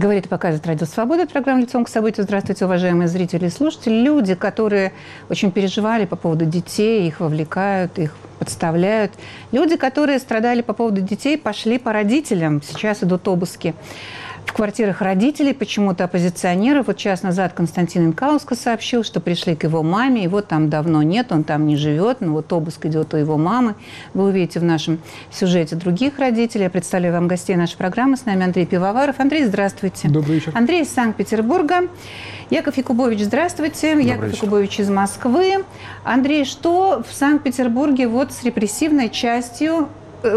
Говорит и показывает Радио Свобода, программа «Лицом к событию». Здравствуйте, уважаемые зрители и слушатели. Люди, которые очень переживали по поводу детей, их вовлекают, их подставляют. Люди, которые страдали по поводу детей, пошли по родителям. Сейчас идут обыски в квартирах родителей, почему-то оппозиционеров. Вот час назад Константин Инкаускас сообщил, что пришли к его маме, его там давно нет, он там не живет, но вот обыск идет у его мамы. Вы увидите в нашем сюжете других родителей. Я представляю вам гостей нашей программы. С нами Андрей Пивоваров. Андрей, здравствуйте. Добрый вечер. Андрей из Санкт-Петербурга. Яков Якубович, здравствуйте. Добрый Яков вечер. Якубович из Москвы. Андрей, что в Санкт-Петербурге вот с репрессивной частью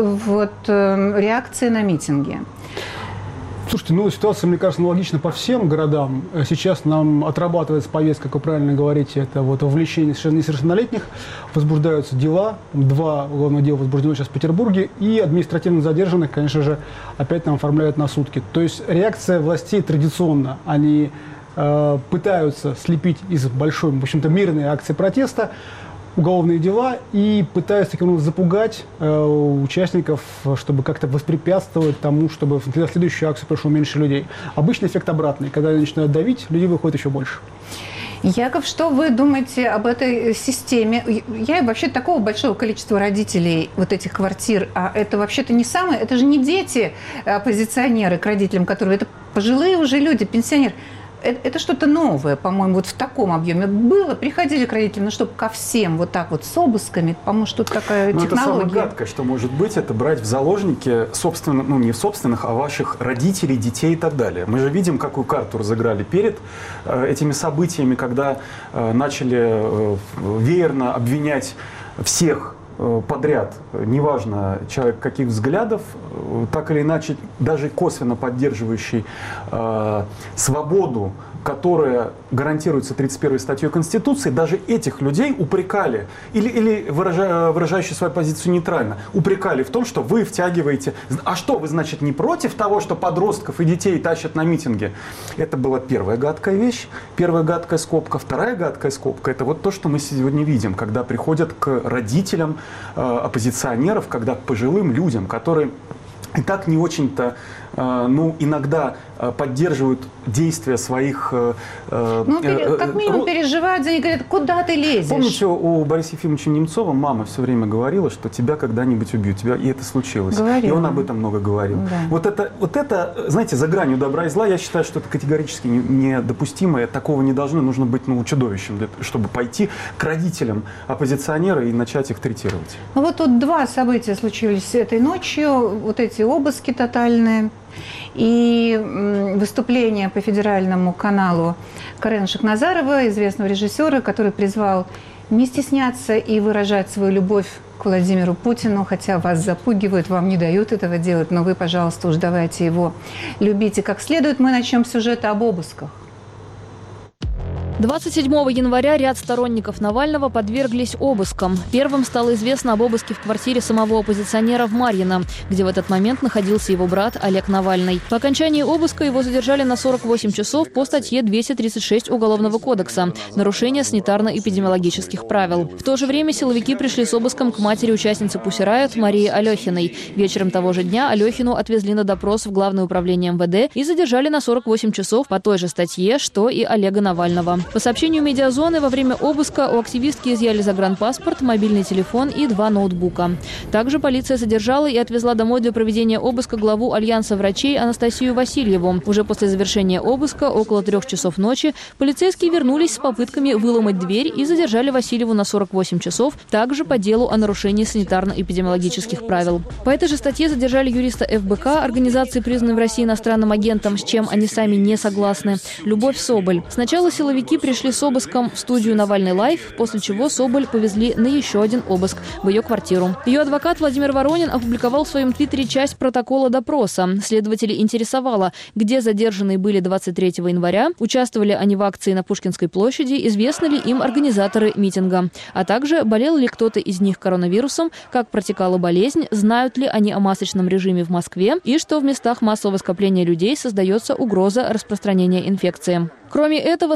реакции на митинги? Слушайте, ситуация, мне кажется, аналогична по всем городам. Сейчас нам отрабатывается повестка, как вы правильно говорите, это вовлечение несовершеннолетних. Возбуждаются дела. 2 уголовных дела возбуждено сейчас в Петербурге. И административно задержанных, конечно же, опять нам оформляют на сутки. То есть реакция властей традиционно. Они пытаются слепить из большой, в общем-то, мирной акции протеста уголовные дела и пытаются таким образом запугать участников, чтобы как-то воспрепятствовать тому, чтобы в следующую акцию пришло меньше людей. Обычный эффект обратный. Когда они начинают давить, людей выходит еще больше. Яков, что вы думаете об этой системе? Я вообще такого большого количества родителей вот этих квартир, а это вообще-то не самые, это же не дети оппозиционеры к родителям, которые, это пожилые уже люди, пенсионеры. Это что-то новое, по-моему, вот в таком объеме было. Приходили к родителям, но чтобы ко всем вот так вот с обысками, по-моему, что такая технология. Это самое гадкое, что может быть, это брать в заложники, собственно, не в собственных, а ваших родителей, детей и так далее. Мы же видим, какую карту разыграли перед этими событиями, когда начали веерно обвинять всех подряд, неважно, человек каких взглядов, так или иначе, даже косвенно поддерживающий свободу, которая гарантируется 31 статьей Конституции, даже этих людей упрекали, или выражающие свою позицию нейтрально, упрекали в том, что вы втягиваете... А что, вы, значит, не против того, что подростков и детей тащат на митинги? Это была первая гадкая вещь, первая гадкая скобка. Вторая гадкая скобка – это вот то, что мы сегодня видим, когда приходят к родителям оппозиционеров, когда к пожилым людям, которые и так не очень-то, иногда поддерживают действия своих... как минимум переживают за них, говорят, куда ты лезешь? Помните, у Бориса Ефимовича Немцова мама все время говорила, что тебя когда-нибудь убьют, и это случилось. Говорила. И он об этом много говорил. Да. Вот это, знаете, за гранью добра и зла, я считаю, что это категорически недопустимо, такого не должно, нужно быть чудовищем, чтобы пойти к родителям оппозиционера и начать их третировать. Вот тут 2 события случились этой ночью, вот эти обыски тотальные и выступление по федеральному каналу Карена Шахназарова, известного режиссера, который призвал не стесняться и выражать свою любовь к Владимиру Путину, хотя вас запугивают, вам не дают этого делать, но вы, пожалуйста, уж давайте его любите как следует. Мы начнем с сюжета об обысках. 27 января ряд сторонников Навального подверглись обыскам. Первым стало известно об обыске в квартире самого оппозиционера в Марьино, где в этот момент находился его брат Олег Навальный. По окончании обыска его задержали на 48 часов по статье 236 Уголовного кодекса «Нарушение санитарно-эпидемиологических правил». В то же время силовики пришли с обыском к матери участницы Pussy Riot Марии Алехиной. Вечером того же дня Алехину отвезли на допрос в Главное управление МВД и задержали на 48 часов по той же статье, что и Олега Навального. По сообщению «Медиазоны», во время обыска у активистки изъяли загранпаспорт, мобильный телефон и 2 ноутбука. Также полиция задержала и отвезла домой для проведения обыска главу Альянса врачей Анастасию Васильеву. Уже после завершения обыска, около 3 часов ночи, полицейские вернулись с попытками выломать дверь и задержали Васильеву на 48 часов, также по делу о нарушении санитарно-эпидемиологических правил. По этой же статье задержали юриста ФБК, организации, признанной в России иностранным агентом, с чем они сами не согласны, Любовь Соболь. Сначала силовики пришли с обыском в студию «Навальный лайв», после чего Соболь повезли на еще один обыск в ее квартиру. Ее адвокат Владимир Воронин опубликовал в своем твиттере часть протокола допроса. Следователей интересовало, где задержанные были 23 января, участвовали они в акции на Пушкинской площади, известны ли им организаторы митинга, а также болел ли кто-то из них коронавирусом, как протекала болезнь, знают ли они о масочном режиме в Москве и что в местах массового скопления людей создается угроза распространения инфекции. Кроме этого, следователи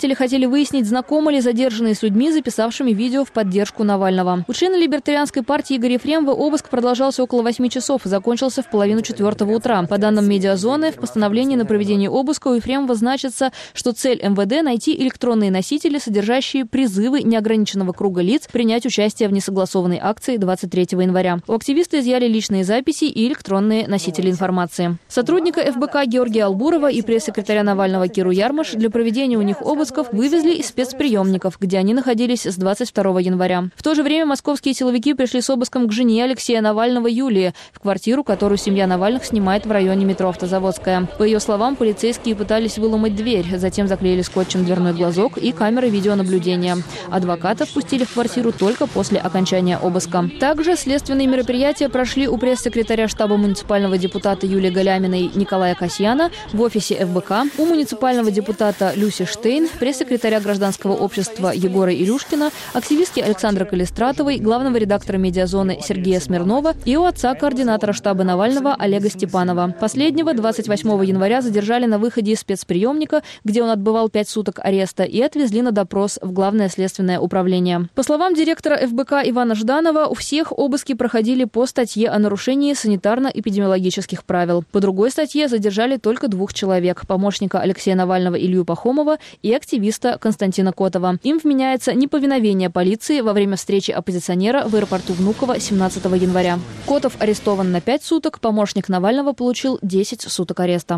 Следователи хотели выяснить, знакомы ли задержанные с людьми, записавшими видео в поддержку Навального. У члена либертарианской партии Игоря Ефремова обыск продолжался около 8 часов и закончился в 3:30 утра. По данным «Медиазоны», в постановлении на проведение обыска у Ефремова значится, что цель МВД – найти электронные носители, содержащие призывы неограниченного круга лиц принять участие в несогласованной акции 23 января. У активиста изъяли личные записи и электронные носители информации. Сотрудника ФБК Георгия Албурова и пресс-секретаря Навального Киру Ярмаш для проведения у них обысков вывезли из спецприемников, где они находились с 22 января. В то же время московские силовики пришли с обыском к жене Алексея Навального Юлии, в квартиру, которую семья Навальных снимает в районе метро Автозаводская. По ее словам, полицейские пытались выломать дверь, затем заклеили скотчем дверной глазок и камеры видеонаблюдения. Адвоката впустили в квартиру только после окончания обыска. Также следственные мероприятия прошли у пресс-секретаря штаба муниципального депутата Юлии Галяминой Николая Касьяна, в офисе ФБК, у муниципального депутата Люси Штейн, пресс-секретаря гражданского общества Егора Илюшкина, активистки Александры Калистратовой, главного редактора «Медиазоны» Сергея Смирнова и у отца координатора штаба Навального Олега Степанова. Последнего 28 января задержали на выходе из спецприемника, где он отбывал 5 суток ареста, и отвезли на допрос в Главное следственное управление. По словам директора ФБК Ивана Жданова, у всех обыски проходили по статье о нарушении санитарно-эпидемиологических правил. По другой статье задержали только 2 человек – помощника Алексея Навального Илью Пахомова и активиста Константина Котова. Им вменяется неповиновение полиции во время встречи оппозиционера в аэропорту Внуково 17 января. Котов арестован на 5 суток, помощник Навального получил 10 суток ареста.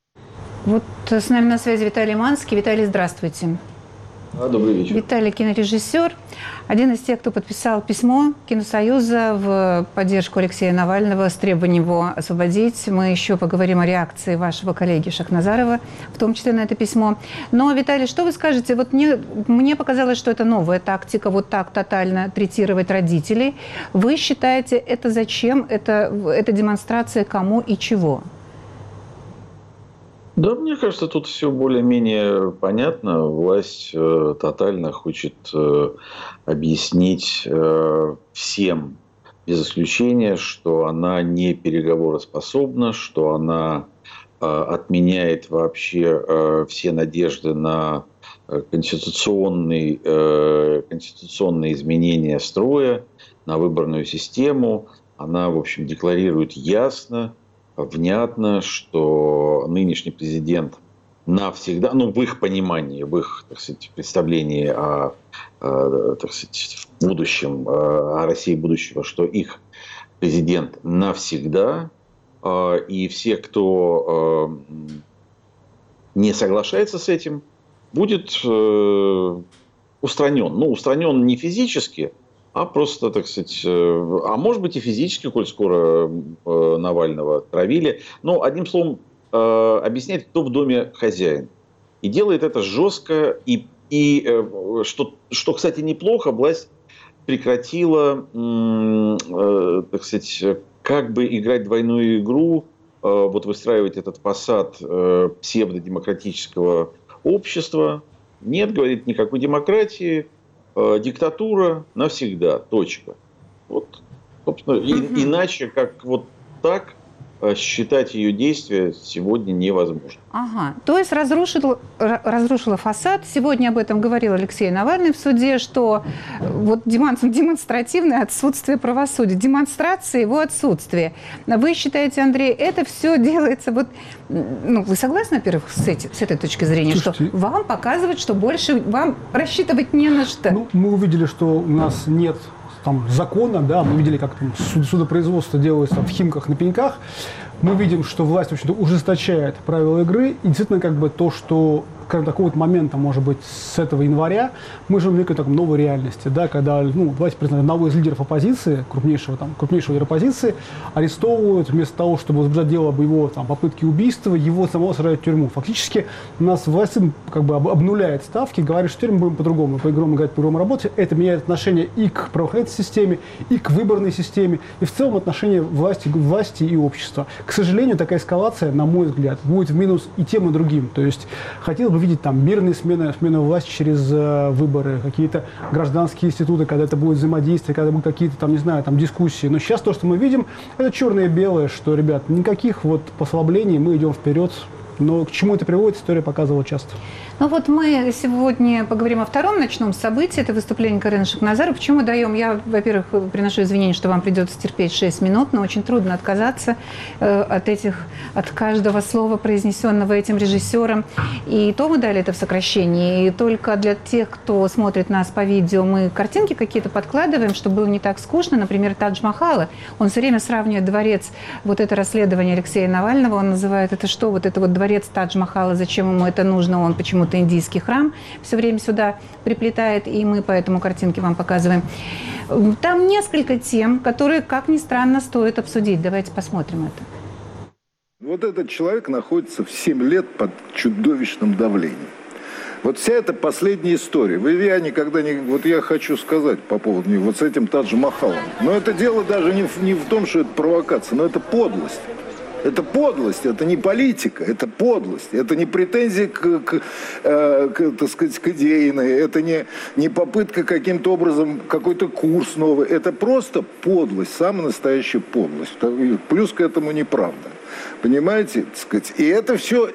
Вот с нами на связи Виталий Манский. Виталий, здравствуйте. Добрый вечер. Виталий – кинорежиссер, один из тех, кто подписал письмо Киносоюза в поддержку Алексея Навального с требованием его освободить. Мы еще поговорим о реакции вашего коллеги Шахназарова, в том числе на это письмо. Но, Виталий, что вы скажете? Вот мне показалось, что это новая тактика, вот так тотально третировать родителей. Вы считаете, это зачем? Это демонстрация кому и чего? Да, мне кажется, тут все более-менее понятно. Власть тотально хочет объяснить всем, без исключения, что она не переговороспособна, что она отменяет вообще все надежды на конституционные изменения строя, на выборную систему. Она, в общем, декларирует ясно, внятно, что нынешний президент навсегда, в их понимании, в их, так сказать, представлении о, так сказать, будущем, о России будущего, что их президент навсегда, и все, кто не соглашается с этим, будет устранен. Устранен не физически, а просто, так сказать, а может быть и физически, коль скоро Навального травили. Но, одним словом, объясняет, кто в доме хозяин. И делает это жестко. И что, кстати, неплохо, власть прекратила, так сказать, как бы играть двойную игру, вот выстраивать этот фасад псевдодемократического общества. Нет, говорит, никакой демократии. Диктатура навсегда. Точка. Вот, собственно, иначе, как вот так, считать ее действия сегодня невозможно. Ага. То есть разрушила фасад. Сегодня об этом говорил Алексей Навальный в суде, что вот демонстративное отсутствие правосудия, демонстрация его отсутствия. Вы считаете, Андрей, это все делается вот... вы согласны, во-первых, с этой точки зрения, слушайте, что вам показывают, что больше вам рассчитывать не на что? Мы увидели, что у нас нет закона, да, мы видели, как там судопроизводство делается в Химках, на Пеньках. Мы видим, что власть, в общем-то, ужесточает правила игры. И действительно, то, что такого момента, может быть, с этого января, мы живем в некой новой реальности, да, когда, давайте признаем, одного из лидеров оппозиции, крупнейшего лидера оппозиции, арестовывают вместо того, чтобы возбуждать дело об его попытке убийства, его самого сажают в тюрьму. Фактически у нас власть обнуляет ставки, говорит, что теперь мы будем по-другому, по-другому работать. Это меняет отношение и к правоохранительной системе, и к выборной системе, и в целом отношение власти и общества. К сожалению, такая эскалация, на мой взгляд, будет в минус и тем, и другим. То есть хотелось бы видеть мирные смены власти через выборы, какие-то гражданские институты, когда это будет взаимодействие, когда будут какие-то дискуссии. Но сейчас то, что мы видим, это черное и белое, что, ребят, никаких послаблений, мы идем вперед Но к чему это приводит, история показывала часто. Ну вот мы сегодня поговорим о втором ночном событии. Это выступление Карены Шахназарова. Почему даем? Я, во-первых, приношу извинения, что вам придется терпеть 6 минут, но очень трудно отказаться от каждого слова, произнесенного этим режиссером. И то мы дали это в сокращении. И только для тех, кто смотрит нас по видео, мы картинки какие-то подкладываем, чтобы было не так скучно. Например, Тадж-Махала. Он все время сравнивает дворец, вот это расследование Алексея Навального, он называет это что? Вот это вот дворец Тадж-Махала, зачем ему это нужно? Он почему-то индийский храм все время сюда приплетает, и мы поэтому картинки вам показываем. Там несколько тем, которые, как ни странно, стоит обсудить. Давайте посмотрим это. Вот этот человек находится в 7 лет под чудовищным давлением. Вот вся эта последняя история. Я никогда не... Вот я хочу сказать по поводу него, вот с этим Тадж-Махалом. Но это дело даже не в том, что это провокация, но это подлость. Это подлость, это не политика, это подлость. Это не претензии так сказать, к идейной, это не попытка каким-то образом, какой-то курс новый. Это просто подлость, самая настоящая подлость. Плюс к этому неправда. Понимаете? Так сказать? И это все...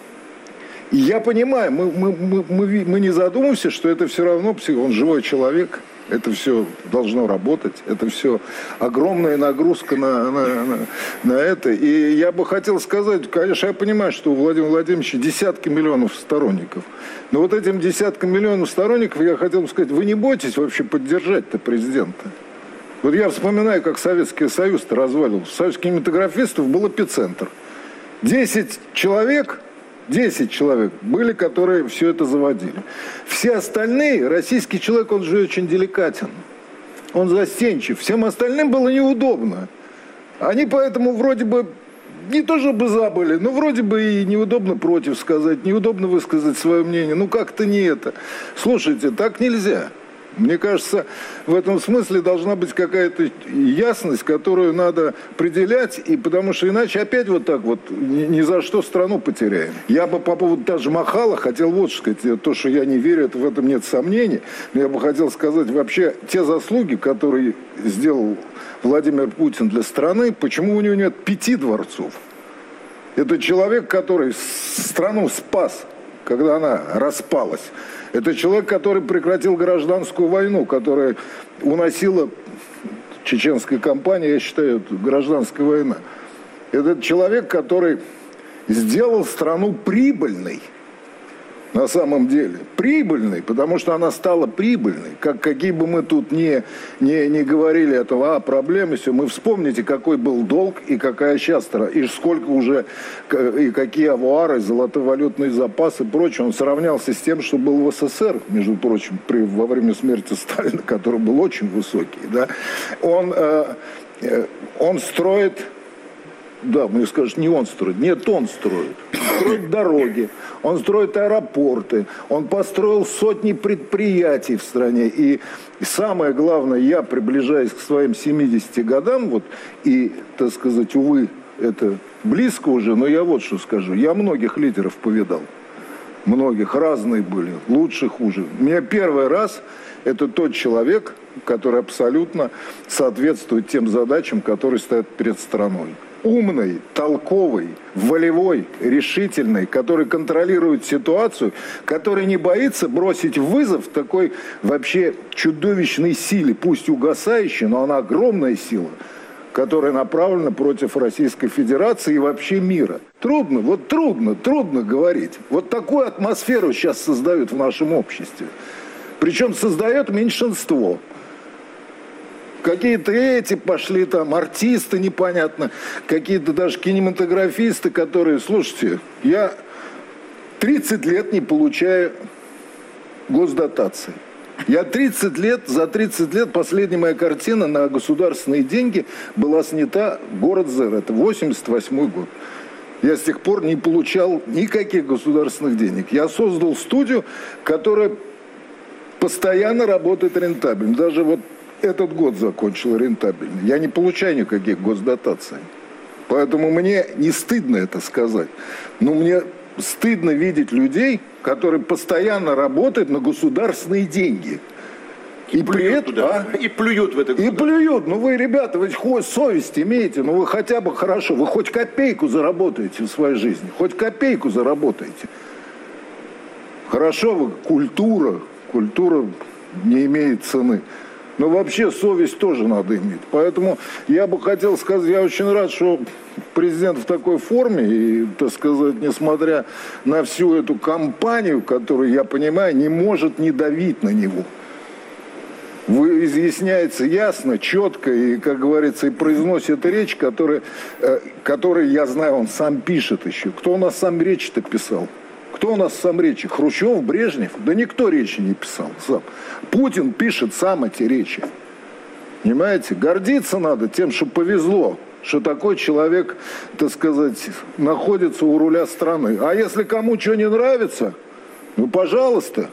Я понимаю, мы не задумываемся, что это все равно он живой человек. Это все должно работать, это все огромная нагрузка на это. И я бы хотел сказать, конечно, я понимаю, что у Владимира Владимировича десятки миллионов сторонников. Но вот этим десяткам миллионов сторонников я хотел бы сказать, вы не бойтесь вообще поддержать-то президента. Вот я вспоминаю, как Советский Союз-то разваливался. Союз кинематографистов был эпицентр. 10 человек были, которые все это заводили. Все остальные, российский человек, он же очень деликатен. Он застенчив. Всем остальным было неудобно. Они поэтому вроде бы, не то чтобы забыли, но вроде бы и неудобно против сказать, неудобно высказать свое мнение. Ну как-то не это. Слушайте, так нельзя. Мне кажется, в этом смысле должна быть какая-то ясность, которую надо определять, и потому что иначе опять вот так вот ни за что страну потеряем. Я бы по поводу Тадж-Махала хотел вот что сказать, то, что я не верю, в этом нет сомнений, но я бы хотел сказать вообще те заслуги, которые сделал Владимир Путин для страны, почему у него нет 5 дворцов. Это человек, который страну спас, когда она распалась. Это человек, который прекратил гражданскую войну, которая уносила чеченская кампания, я считаю, это гражданская война. Это человек, который сделал страну прибыльной. На самом деле. Прибыльной, потому что она стала прибыльной. Какие бы мы тут не говорили этого, проблемы, все. Мы вспомните, какой был долг и какая сейчас, и сколько уже, и какие авуары, золотовалютные запасы и прочее. Он сравнялся с тем, что был в СССР, между прочим, во время смерти Сталина, который был очень высокий. Да? Он строит... Да, мне скажут, не он строит. Нет, он строит. Он строит дороги, он строит аэропорты, он построил сотни предприятий в стране. И самое главное, я приближаюсь к своим 70 годам, вот, и, так сказать, увы, это близко уже, но я вот что скажу. Я многих лидеров повидал. Многих, разные были, лучше, хуже. У меня первый раз это тот человек, который абсолютно соответствует тем задачам, которые стоят перед страной. Умный, толковый, волевой, решительный, который контролирует ситуацию, который не боится бросить вызов такой вообще чудовищной силе, пусть угасающей, но она огромная сила, которая направлена против Российской Федерации и вообще мира. Трудно говорить. Вот такую атмосферу сейчас создают в нашем обществе. Причем создает меньшинство. Какие-то эти пошли там, артисты непонятно, какие-то даже кинематографисты, которые, слушайте, я 30 лет не получаю госдотации. Я 30 лет, за 30 лет последняя моя картина на государственные деньги была снята «Город Зер». Это 88 год. Я с тех пор не получал никаких государственных денег. Я создал студию, которая постоянно работает рентабельно. Даже вот этот год закончил рентабельно. Я не получаю никаких госдотаций. Поэтому мне не стыдно это сказать. Но мне стыдно видеть людей, которые постоянно работают на государственные деньги. И плюют, и плюют в это. И плюют. Ну вы, ребята, вы хоть совесть имеете, ну вы хотя бы хорошо, вы хоть копейку заработаете в своей жизни, хоть копейку заработаете. Хорошо, вы культура не имеет цены. Но вообще совесть тоже надо иметь. Поэтому я бы хотел сказать, я очень рад, что президент в такой форме, и, так сказать, несмотря на всю эту кампанию, которую, я понимаю, не может не давить на него. Вы изъясняется ясно, четко и, как говорится, и произносит речь, которую, я знаю, он сам пишет еще. Кто у нас сам речь-то писал? Кто у нас сам речи? Хрущев, Брежнев? Да никто речи не писал сам. Путин пишет сам эти речи. Понимаете? Гордиться надо тем, что повезло, что такой человек, так сказать, находится у руля страны. А если кому что не нравится, ну, пожалуйста,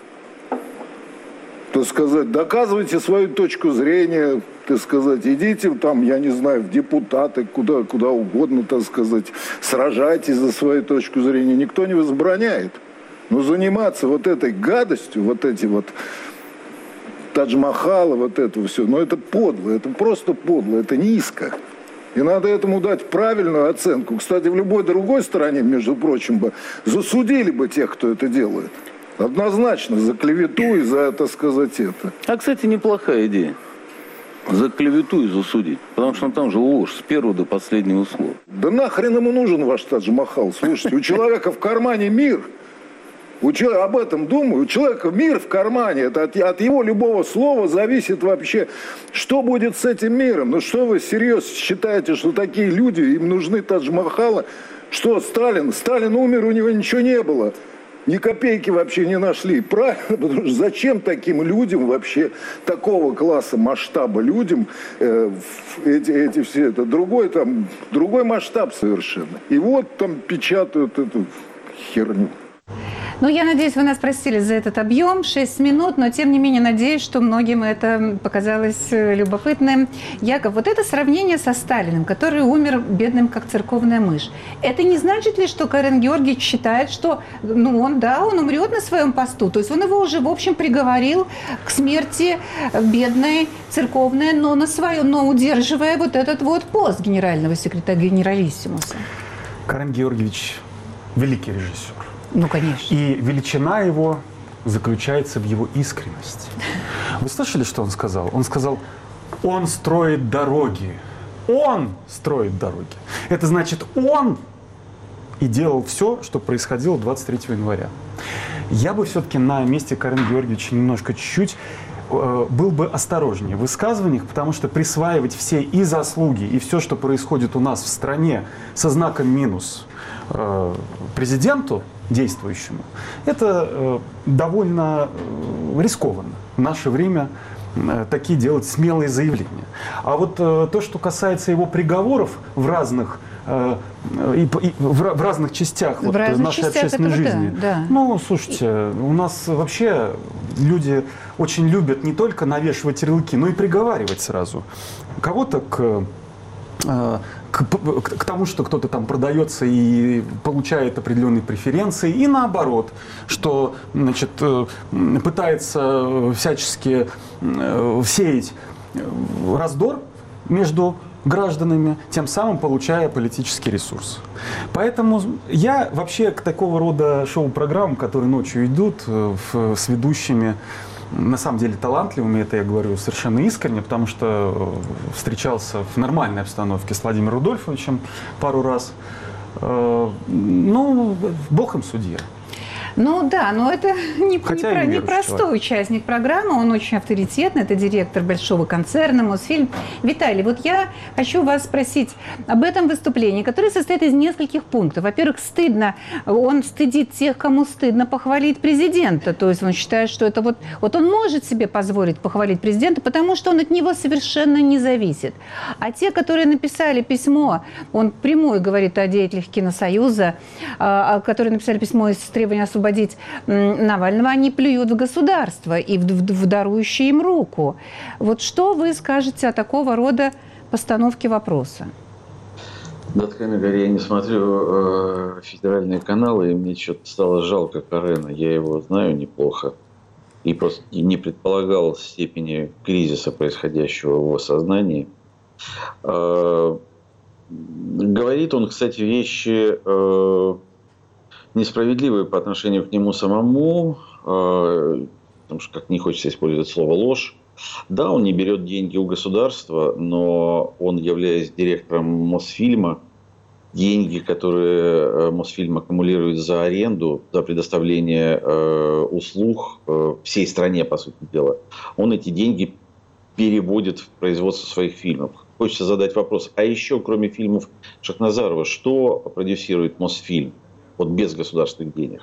так сказать, доказывайте свою точку зрения, так сказать, идите там, я не знаю, в депутаты, куда угодно, так сказать, сражайтесь за свою точку зрения, никто не возбраняет. Но заниматься вот этой гадостью, вот эти вот Тадж-Махалы, вот это все, ну это подло, это просто подло, это низко. И надо этому дать правильную оценку. Кстати, в любой другой стране, между прочим, бы засудили бы тех, кто это делает. Однозначно, за клевету и за, так сказать, это. А, кстати, неплохая идея. За клевету и засудить. Потому что там же ложь с первого до последнего слова. Да нахрен ему нужен ваш Тадж-Махал? Слушайте, у человека в кармане мир. Об этом думаю. У человека мир в кармане. Это от его любого слова зависит вообще, что будет с этим миром. Ну что вы серьезно считаете, что такие люди, им нужны Тадж-Махалы? Что Сталин? Сталин умер, у него ничего не было. Ни копейки вообще не нашли. Правильно, потому что зачем таким людям вообще, такого класса масштаба людям, эти все, это другой масштаб совершенно. И вот там печатают эту херню. Ну, я надеюсь, вы нас простили за этот объем, 6 минут, но тем не менее надеюсь, что многим это показалось любопытным. Яков, вот это сравнение со Сталиным, который умер бедным, как церковная мышь, это не значит ли, что Карен Георгиевич считает, что он умрет на своем посту? То есть он его уже, в общем, приговорил к смерти бедной, церковной, но удерживая вот этот вот пост генерального секретаря, генералиссимуса. Карен Георгиевич – великий режиссер. Ну, конечно. И величина его заключается в его искренности. Вы слышали, что он сказал? Он сказал, он строит дороги. Он строит дороги. Это значит, он и делал все, что происходило 23 января. Я бы все-таки на месте Карена Георгиевича немножко чуть-чуть был бы осторожнее в высказываниях, потому что присваивать все и заслуги, и все, что происходит у нас в стране со знаком минус президенту действующему, это довольно рискованно в наше время такие делать смелые заявления. А вот то, что касается его приговоров в разных частях нашей общественной жизни. Да. Ну, слушайте, у нас вообще люди очень любят не только навешивать ярлыки, но и приговаривать сразу. Кого-то к тому, что кто-то там продается и получает определенные преференции, и наоборот, что, значит, пытается всячески сеять раздор между гражданами, тем самым получая политический ресурс. Поэтому я вообще к такого рода шоу-программам, которые ночью идут с ведущими, на самом деле талантливыми, это я говорю совершенно искренне, потому что встречался в нормальной обстановке с Владимиром Рудольфовичем пару раз. Ну, бог им судья. Ну да, но это не простой участник программы, он очень авторитетный, это директор большого концерна «Мосфильм». Виталий, вот я хочу вас спросить об этом выступлении, которое состоит из нескольких пунктов. Во-первых, он стыдит тех, кому стыдно похвалить президента, то есть он считает, что это вот он может себе позволить похвалить президента, потому что он от него совершенно не зависит. А те, которые написали письмо, он прямую говорит о деятелях Киносоюза, которые написали письмо с требованием освободить Навального, они плюют в государство и в дарующие им руку. Вот что вы скажете о такого рода постановке вопроса? Да, откровенно говоря, я не смотрю федеральные каналы, и мне что-то стало жалко Карена. Я его знаю неплохо. и просто не предполагал степени кризиса, происходящего в его сознании. Говорит он, кстати, вещи несправедливые по отношению к нему самому, потому что, как не хочется использовать слово «ложь». Да, он не берет деньги у государства, но он, являясь директором Мосфильма, деньги, которые Мосфильм аккумулирует за аренду, за предоставление услуг всей стране, по сути дела, он эти деньги переводит в производство своих фильмов. Хочется задать вопрос, а еще, кроме фильмов Шахназарова, что продюсирует Мосфильм? Вот без государственных денег.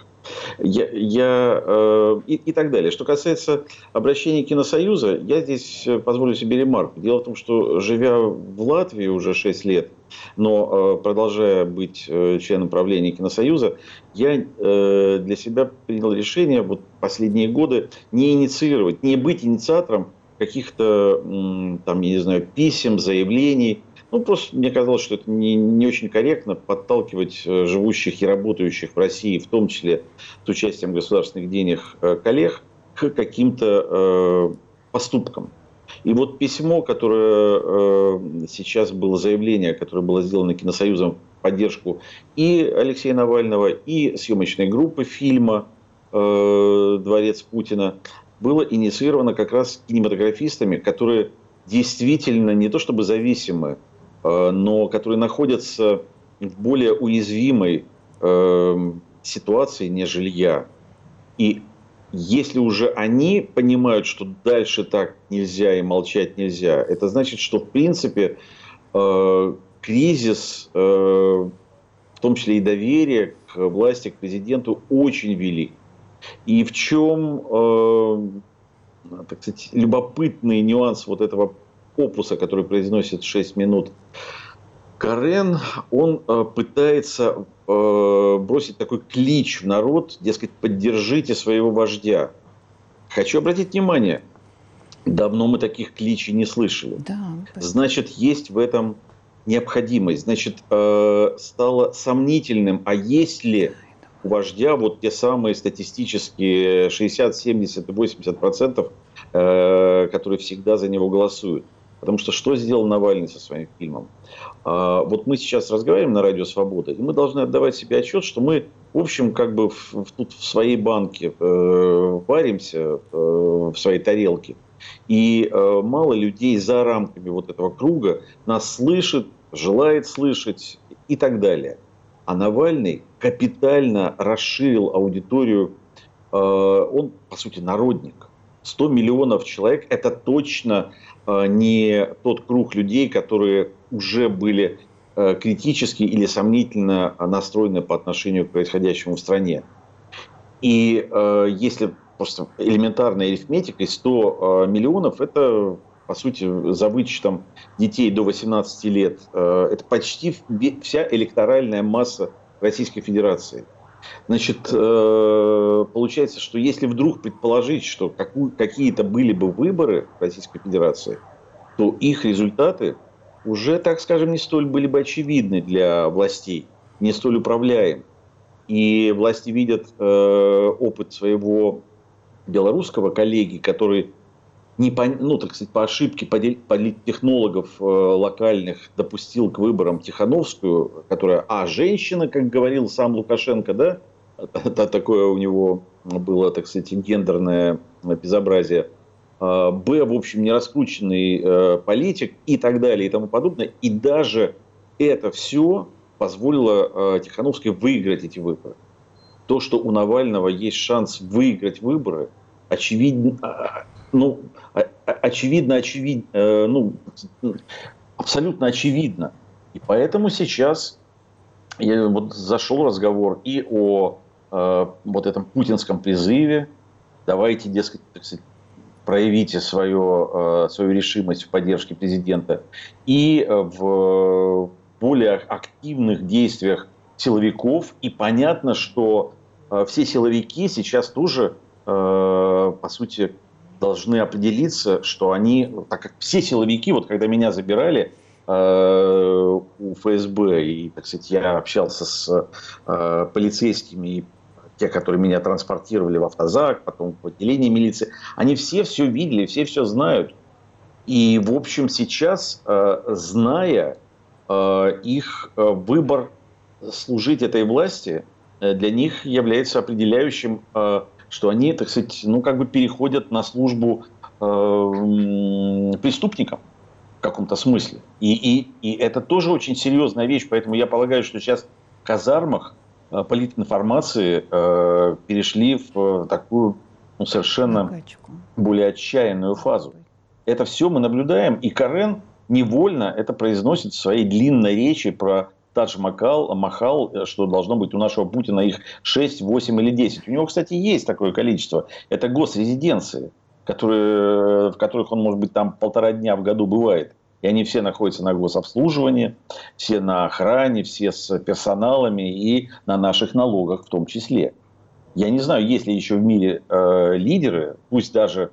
И так далее. Что касается обращения Киносоюза, я здесь позволю себе ремарку. Дело в том, что живя в Латвии уже 6 лет, но продолжая быть членом правления Киносоюза, я для себя принял решение вот последние годы не инициировать, не быть инициатором каких-то, там, я не знаю, писем, заявлений. Ну, просто мне казалось, что это не очень корректно подталкивать живущих и работающих в России, в том числе с участием государственных денег, коллег, к каким-то поступкам. И вот письмо, которое сейчас было, заявление, которое было сделано Киносоюзом в поддержку и Алексея Навального, и съемочной группы фильма «Дворец Путина», было инициировано как раз кинематографистами, которые действительно не то чтобы зависимы, но которые находятся в более уязвимой ситуации, нежели я. И если уже они понимают, что дальше так нельзя и молчать нельзя, это значит, что в принципе кризис, в том числе и доверие к власти, к президенту, очень велик. И в чем, так сказать, любопытный нюанс вот этого опуса, который произносит 6 минут Карен, он пытается бросить такой клич в народ, дескать, поддержите своего вождя. Хочу обратить внимание, давно мы таких кличей не слышали. Да. Значит, есть в этом необходимость. Значит, стало сомнительным, а есть ли у вождя вот те самые статистические 60, 70 и 80%, которые всегда за него голосуют. Потому что что сделал Навальный со своим фильмом? Вот мы сейчас разговариваем на Радио Свобода, и мы должны отдавать себе отчет, что мы, в общем, как бы тут в своей банке варимся, в своей тарелке. И мало людей за рамками вот этого круга нас слышит, желает слышать и так далее. А Навальный капитально расширил аудиторию. Он, по сути, народник. 100 миллионов человек – это точно не тот круг людей, которые уже были критически или сомнительно настроены по отношению к происходящему в стране. И если просто элементарной арифметикой, 100 миллионов – это, по сути, за вычетом детей до 18 лет, это почти вся электоральная масса Российской Федерации. Значит, получается, что если вдруг предположить, что какие-то были бы выборы в Российской Федерации, то их результаты уже, так скажем, не столь были бы очевидны для властей, не столь управляемы. И власти видят опыт своего белорусского коллеги, который так сказать, по ошибке политтехнологов локальных допустил к выборам Тихановскую, которая, женщина, как говорил сам Лукашенко, да, такое у него было, так сказать, гендерное безобразие, в общем, нераскрученный политик и так далее и тому подобное. И даже это все позволило Тихановской выиграть эти выборы. То, что у Навального есть шанс выиграть выборы, абсолютно очевидно. И поэтому сейчас зашел разговор и о вот этом путинском призыве. Давайте, дескать, так сказать, проявите свою решимость в поддержке президента. И в более активных действиях силовиков. И понятно, что все силовики сейчас тоже, по сути, должны определиться, что они, так как все силовики, вот когда меня забирали у ФСБ, и, так сказать, я общался с полицейскими, те, которые меня транспортировали в автозак, потом в отделение милиции, они все видели, все знают. И, в общем, сейчас, зная их выбор служить этой власти, для них является определяющим, что они, так сказать, переходят на службу преступникам в каком-то смысле. И это тоже очень серьезная вещь, поэтому я полагаю, что сейчас в казармах политинформации перешли в такую совершенно более отчаянную фазу. Это все мы наблюдаем, и Карен невольно это произносит в своей длинной речи про Тадж-Махал, что должно быть у нашего Путина их 6, 8 или 10. У него, кстати, есть такое количество. Это госрезиденции, в которых он, может быть, там 1,5 дня в году бывает. И они все находятся на гособслуживании, все на охране, все с персоналами и на наших налогах в том числе. Я не знаю, есть ли еще в мире лидеры, пусть даже...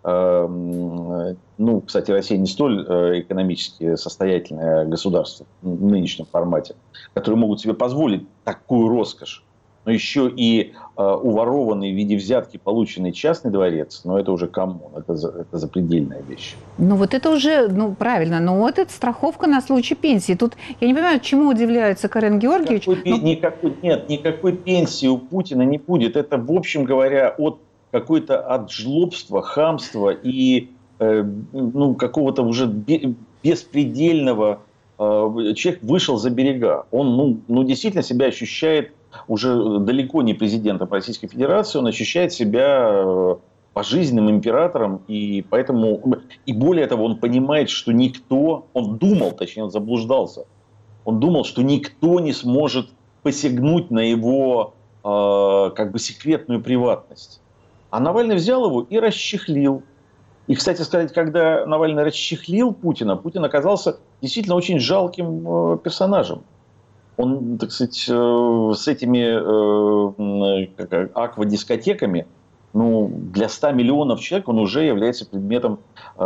кстати, Россия не столь экономически состоятельное государство в нынешнем формате, которые могут себе позволить такую роскошь, но еще и уворованный в виде взятки полученный частный дворец, но это уже камон, это запредельная вещь. Это уже, правильно, но вот это страховка на случай пенсии. Тут я не понимаю, чему удивляется Карен Георгиевич. Никакой пенсии у Путина не будет. Это, в общем говоря, от жлобства, хамства и какого-то уже беспредельного. Человек вышел за берега. Он действительно себя ощущает уже далеко не президентом Российской Федерации, он ощущает себя пожизненным императором, и поэтому, и более того, он понимает, что он заблуждался, он думал, что никто не сможет посягнуть на его секретную приватность. А Навальный взял его и расчехлил. И, кстати сказать, когда Навальный расчехлил Путин оказался действительно очень жалким персонажем. Он, так сказать, с этими аквадискотеками, для 100 миллионов человек он уже является предметом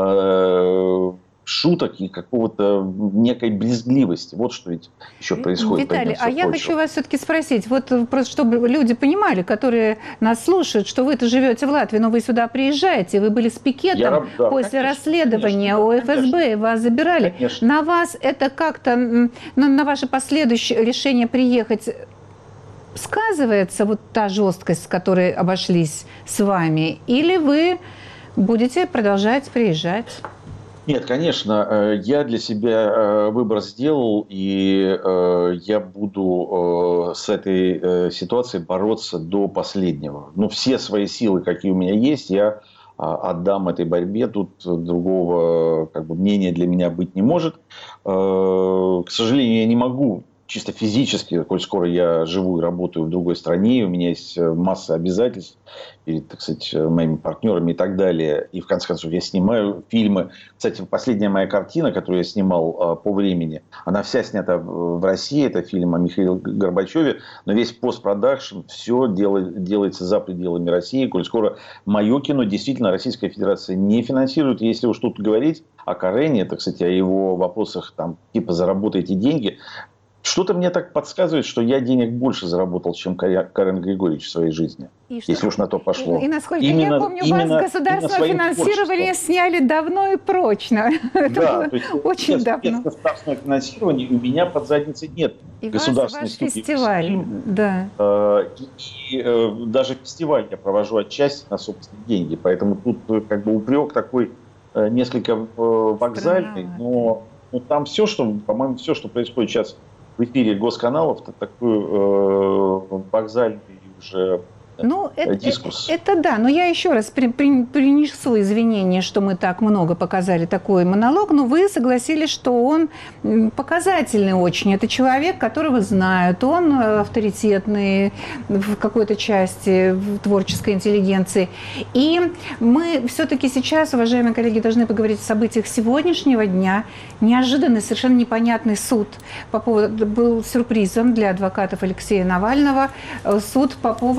шуток и какого-то некой брезгливости. Вот что ведь еще происходит. Виталий, я хочу вас все-таки спросить, просто чтобы люди понимали, которые нас слушают, что вы-то живете в Латвии, но вы сюда приезжаете, вы были с пикетом после расследования у ФСБ, и вас забирали. Конечно. На вас это как-то, на ваше последующее решение приехать сказывается та жесткость, с которой обошлись с вами, или вы будете продолжать приезжать? Нет, конечно, я для себя выбор сделал, и я буду с этой ситуацией бороться до последнего. Все свои силы, какие у меня есть, я отдам этой борьбе. Тут другого мнения для меня быть не может. К сожалению, я не могу чисто физически, коль скоро я живу и работаю в другой стране, у меня есть масса обязательств перед, так сказать, моими партнерами и так далее. И в конце концов я снимаю фильмы. Кстати, последняя моя картина, которую я снимал по времени, она вся снята в России. Это фильм о Михаиле Горбачеве. Но весь постпродакшн, все делается за пределами России. Коль скоро мое кино действительно Российская Федерация не финансирует. Если уж тут говорить о Карене, так сказать, о его вопросах, типа «заработайте деньги», что-то мне так подсказывает, что я денег больше заработал, чем Карен Григорьевич в своей жизни. Если уж на то пошло. И насколько я помню, вас государственное финансирование сняли давно и прочно. Да, очень давно. Государственное финансирование у меня под задницей нет. И ваш фестиваль. Да. И даже фестиваль я провожу отчасти на собственные деньги. Поэтому тут упрек такой несколько вокзальный. Но там все, по-моему, все, что происходит сейчас в эфире госканалов, это такой вокзальный уже дискурс. Это да, но я еще раз принесу извинения, что мы так много показали такой монолог, но вы согласились, что он показательный очень. Это человек, которого знают, он авторитетный в какой-то части в творческой интеллигенции. И мы все-таки сейчас, уважаемые коллеги, должны поговорить о событиях сегодняшнего дня. Неожиданный, совершенно непонятный суд был сюрпризом для адвокатов Алексея Навального. Суд по поводу его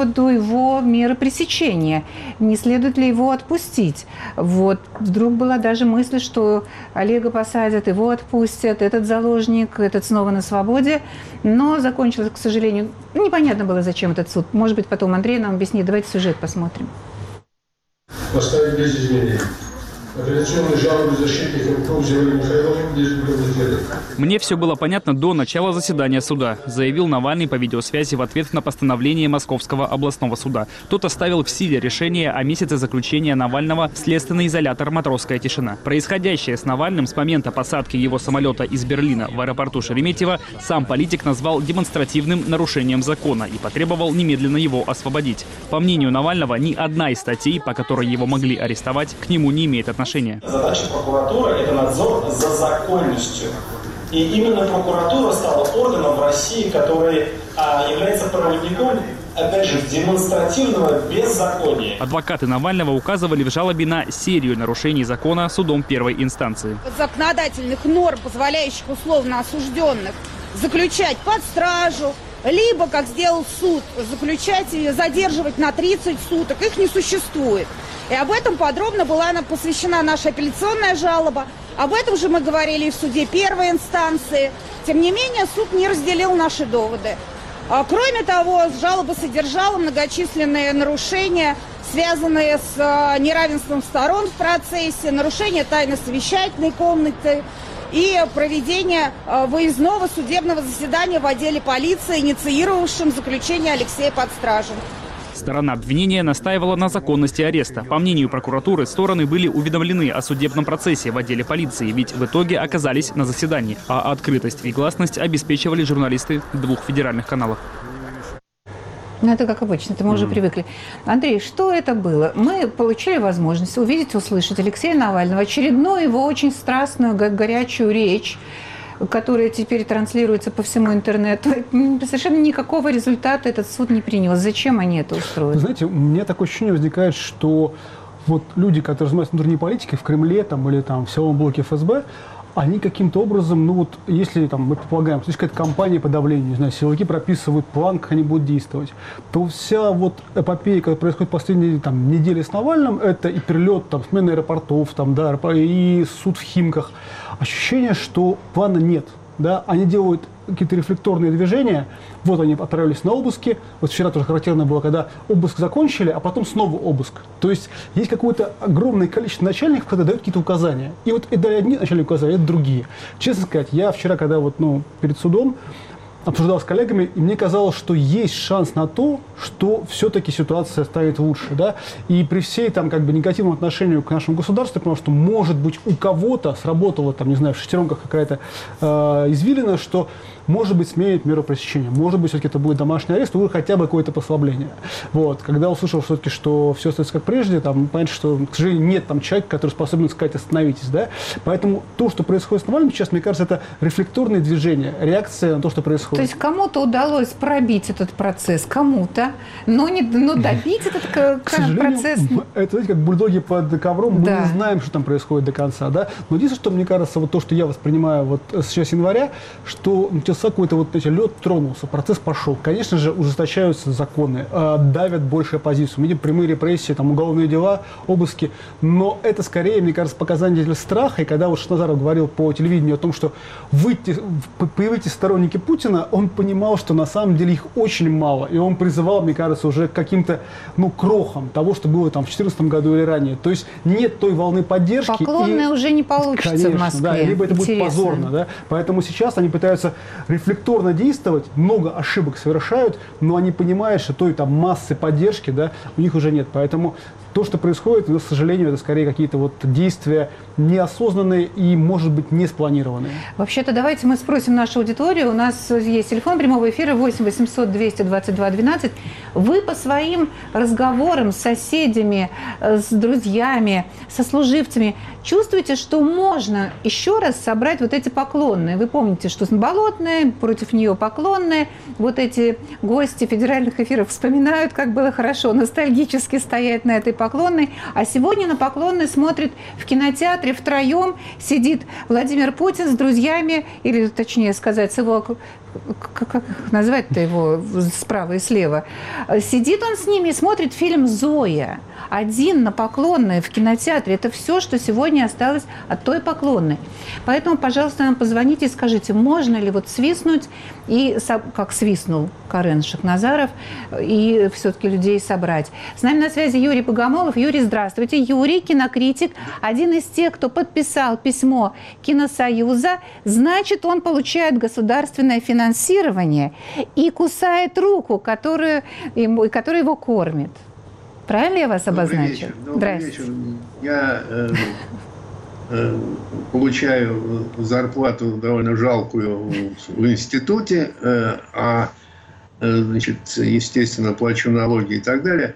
него меры пресечения, не следует ли его отпустить. Вот. Вдруг была даже мысль, что Олега посадят, его отпустят, этот заложник, этот снова на свободе. Но закончилось, к сожалению, непонятно было, зачем этот суд. Может быть, потом Андрей нам объяснит. Давайте сюжет посмотрим. Поставить без изменений. Апелляционные жалобы защитников Крузева и Михайлова здесь удовлетворены. Мне все было понятно до начала заседания суда, заявил Навальный по видеосвязи в ответ на постановление Московского областного суда. Тот оставил в силе решение о месяце заключения Навального в следственный изолятор «Матросская тишина». Происходящее с Навальным с момента посадки его самолета из Берлина в аэропорту Шереметьево сам политик назвал демонстративным нарушением закона и потребовал немедленно его освободить. По мнению Навального, ни одна из статей, по которой его могли арестовать, к нему не имеет отношения. Задача прокуратуры – это надзор за законностью. И именно прокуратура стала органом в России, который является проводником, опять же, демонстративного беззакония. Адвокаты Навального указывали в жалобе на серию нарушений закона судом первой инстанции. Законодательных норм, позволяющих условно осужденных заключать под стражу, либо, как сделал суд, заключать и задерживать на 30 суток, их не существует. И об этом подробно была посвящена наша апелляционная жалоба. Об этом же мы говорили и в суде первой инстанции. Тем не менее, суд не разделил наши доводы. Кроме того, жалоба содержала многочисленные нарушения, связанные с неравенством сторон в процессе, нарушение тайны совещательной комнаты и проведение выездного судебного заседания в отделе полиции, инициировавшем заключение Алексея под стражу. Сторона обвинения настаивала на законности ареста. По мнению прокуратуры, стороны были уведомлены о судебном процессе в отделе полиции, ведь в итоге оказались на заседании, а открытость и гласность обеспечивали журналисты 2 федеральных каналов. Ну, это как обычно, это мы уже привыкли. Андрей, что это было? Мы получили возможность увидеть, услышать Алексея Навального, очередную его очень страстную, горячую речь, которая теперь транслируется по всему интернету. Совершенно никакого результата этот суд не принес. Зачем они это устроили? Знаете, у меня такое ощущение возникает, что вот люди, которые занимаются внутренней политикой в Кремле там, или там, в силовом блоке ФСБ, они каким-то образом, ну вот, если там, мы предполагаем, что есть какая-то кампания по давлению, не знаю, силовики прописывают план, как они будут действовать, то вся вот эпопея, которая происходит в последние там, недели с Навальным, это и перелет, там, смена аэропортов, там, да, и суд в Химках. Ощущение, что плана нет. Да, они делают какие-то рефлекторные движения. Вот они отправились на обыски. Вот вчера тоже характерно было, когда обыск закончили, а потом снова обыск. То есть есть какое-то огромное количество начальников, которые дают какие-то указания. И вот это одни начальники указания, это другие. Честно сказать, я вчера, когда вот, перед судом обсуждал с коллегами, и мне казалось, что есть шанс на то, что все-таки ситуация станет лучше, да, и при всей там как бы негативном отношении к нашему государству, потому что, может быть, у кого-то сработала там, не знаю, в шестеренках какая-то извилина, что, может быть, сменит меру пресечения, может быть, все-таки это будет домашний арест, или хотя бы какое-то послабление. Вот, когда услышал все-таки, что все остается как прежде, там, понятно, что, к сожалению, нет там человека, который способен сказать «остановитесь», да, поэтому то, что происходит с Навальным сейчас, мне кажется, это рефлекторные движения, реакция на то, что происходит. То есть кому-то удалось пробить этот процесс, кому-то, но добить этот процесс. Это, знаете, как бульдоги под ковром, мы не знаем, что там происходит до конца, да. Но единственное, что мне кажется, вот то, что я воспринимаю вот сейчас января, что начался какой-то вот, знаете, лед тронулся, процесс пошел. Конечно же, ужесточаются законы, давят больше оппозицию. Мы видим прямые репрессии, там, уголовные дела, обыски. Но это скорее, мне кажется, показатель страха. И когда вот Шахназаров говорил по телевидению о том, что появитесь сторонники Путина, он понимал, что на самом деле их очень мало. И он призывал, мне кажется, уже к каким-то, крохам того, что было там в 2014 году или ранее. То есть нет той волны поддержки. Поклонные уже не получится, конечно, в Москве. Да, либо это будет позорно. Да? Поэтому сейчас они пытаются рефлекторно действовать, много ошибок совершают, но они понимают, что той там массы поддержки, да, у них уже нет. Поэтому то, что происходит, к сожалению, это скорее какие-то вот действия неосознанные и, может быть, не спланированные. Вообще-то давайте мы спросим нашу аудиторию. У нас есть телефон прямого эфира 8 800 222 12. Вы по своим разговорам с соседями, с друзьями, со служивцами чувствуете, что можно еще раз собрать вот эти поклонные? Вы помните, что Болотная, против нее поклонные. Вот эти гости федеральных эфиров вспоминают, как было хорошо ностальгически стоять на этой поклонной. Поклонной. А сегодня на Поклонной смотрит в кинотеатре втроем, сидит Владимир Путин с друзьями, или точнее сказать, с его... Как назвать-то его справа и слева? Сидит он с ними и смотрит фильм «Зоя». Один на Поклонной в кинотеатре. Это все, что сегодня осталось от той Поклонной. Поэтому, пожалуйста, нам позвоните и скажите, можно ли вот свистнуть, и, как свистнул Карен Шахназаров, и все-таки людей собрать. С нами на связи Юрий Богомолов. Юрий, здравствуйте. Юрий, кинокритик, один из тех, кто подписал письмо Киносоюза. Значит, он получает государственное финансирование и кусает руку, которая его кормит. Правильно я вас обозначил? Добрый вечер. Я получаю зарплату довольно жалкую в институте, значит, естественно, плачу налоги и так далее.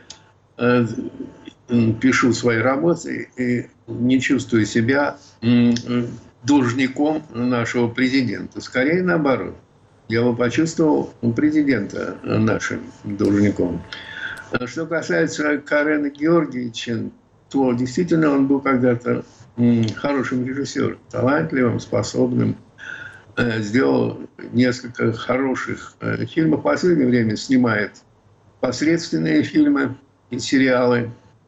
Пишу свои работы и не чувствую себя должником нашего президента. Скорее наоборот. Я бы почувствовал президента нашим должником. Что касается Карена Георгиевича, то действительно он был когда-то хорошим режиссером, талантливым, способным. Сделал несколько хороших фильмов. В последнее время снимает посредственные фильмы и сериалы.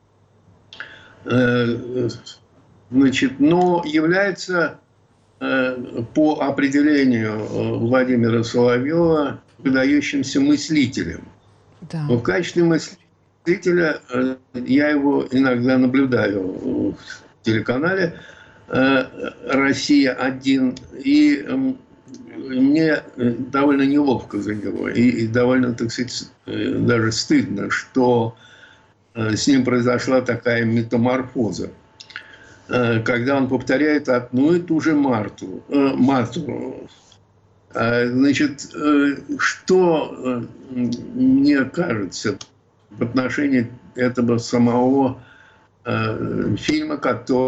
Значит, но является по определению Владимира Соловьева выдающимся мыслителем. Да. В качестве мыслителя я его иногда наблюдаю в телеканале «Россия-1», и мне довольно неловко за него, и довольно, так сказать, даже стыдно, что с ним произошла такая метаморфоза, когда он повторяет одну и ту же мантру. Значит, что мне кажется в отношении этого самого фильма,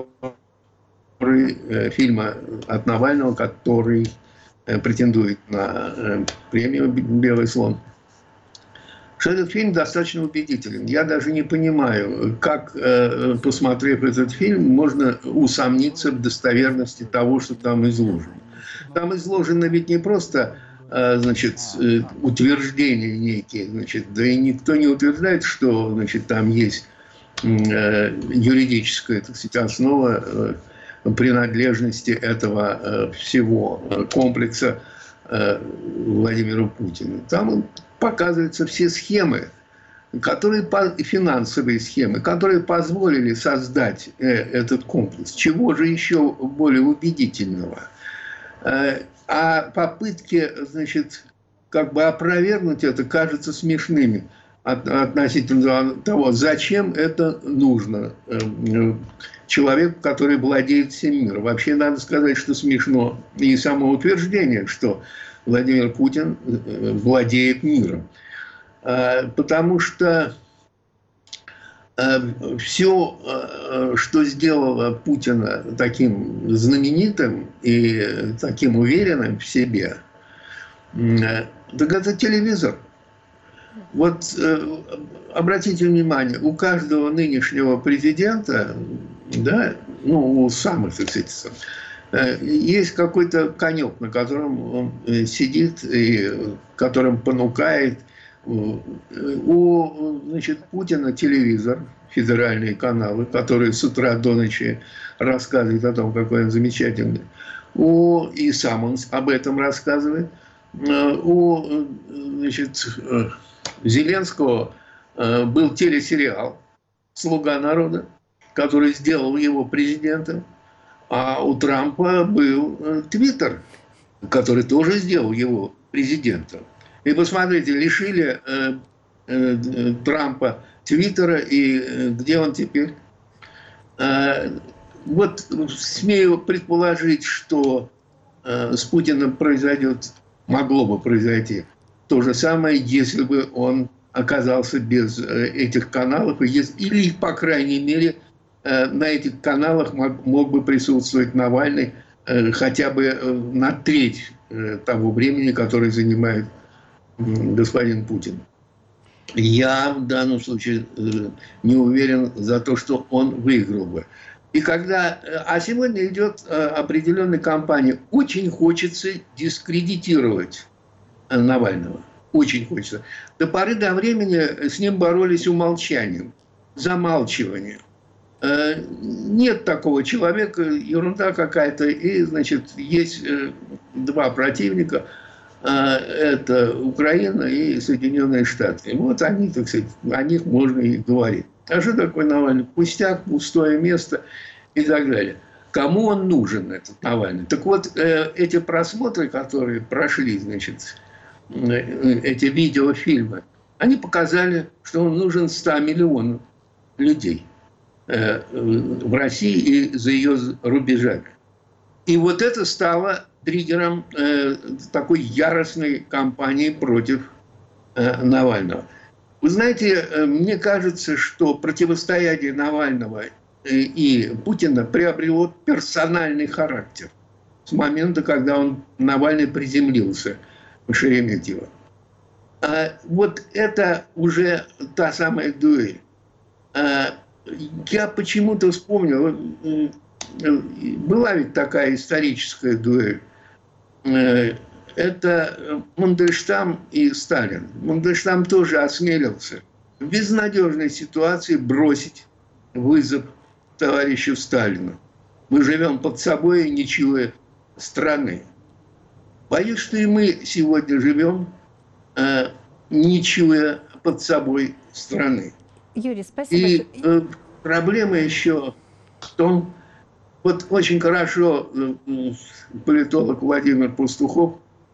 фильма от Навального, который претендует на премию «Белый слон», что этот фильм достаточно убедителен. Я даже не понимаю, как, посмотрев этот фильм, можно усомниться в достоверности того, что там изложено. Там изложено ведь не просто, значит, утверждения некие, значит, да и никто не утверждает, что, значит, там есть юридическая, так сказать, основа принадлежности этого всего комплекса Владимиру Путину. Там показываются все схемы, финансовые схемы, которые позволили создать этот комплекс. Чего же еще более убедительного? А попытки, значит, как бы опровергнуть это, кажутся смешными относительно того, зачем это нужно человеку, который владеет всем миром. Вообще, надо сказать, что смешно и само утверждение, что Владимир Путин владеет миром. Потому что все, что сделало Путина таким знаменитым и таким уверенным в себе, так это телевизор. Вот обратите внимание, у каждого нынешнего президента, да, ну, у самых, так сказать, есть какой-то конек, на котором он сидит и которым понукает. У, значит, Путина телевизор, федеральные каналы, которые с утра до ночи рассказывают о том, какой он замечательный. И сам он об этом рассказывает. У, значит, Зеленского был телесериал «Слуга народа», который сделал его президентом. А у Трампа был Твиттер, который тоже сделал его президентом. И посмотрите, лишили Трампа Твиттера, и где он теперь? Вот смею предположить, что с Путиным могло бы произойти то же самое, если бы он оказался без этих каналов, или, по крайней мере, на этих каналах мог бы присутствовать Навальный хотя бы на треть того времени, которое занимает господин Путин. Я в данном случае не уверен за то, что он выиграл бы. И когда, а сегодня идет определенная кампания, очень хочется дискредитировать Навального. Очень хочется. До поры до времени с ним боролись умолчанием, замалчиванием. Нет такого человека, ерунда какая-то. И, значит, есть два противника. Это Украина и Соединенные Штаты. Вот они, так сказать, о них можно и говорить. А что такое Навальный? Пустяк, пустое место и так далее. Кому он нужен, этот Навальный? Так вот, эти просмотры, которые прошли, значит, эти видеофильмы, они показали, что он нужен 100 миллионов людей в России и за ее рубежами. И вот это стало триггером такой яростной кампании против Навального. Вы знаете, мне кажется, что противостояние Навального и Путина приобрело персональный характер с момента, когда Навальный приземлился в Шереметьево. Вот это уже та самая дуэль. Я почему-то вспомнил, была ведь такая историческая дуэль. Это Мандельштам и Сталин. Мандельштам тоже осмелился в безнадежной ситуации бросить вызов товарищу Сталину. Мы живем под собой, не чуя страны. Боюсь, что и мы сегодня живем, не чуя под собой страны. Юрий, спасибо. И проблема еще в том, вот очень хорошо политолог Владимир Пастухов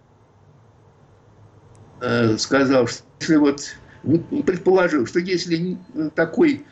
сказал, что если вот предположил, что если такой,